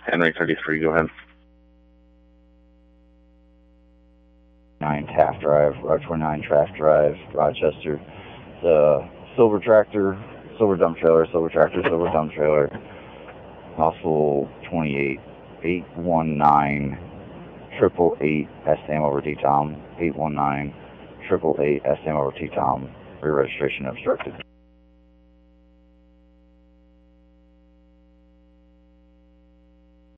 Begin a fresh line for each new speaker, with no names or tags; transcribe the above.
Henry 33, go ahead.
9 Taft Drive, Route 29 Taft Drive, Rochester. The silver tractor, silver dump trailer, silver tractor, silver dump trailer. Possible 28 819 888 STM over T Tom 819 888 STM over T Tom. Re-registration obstructed.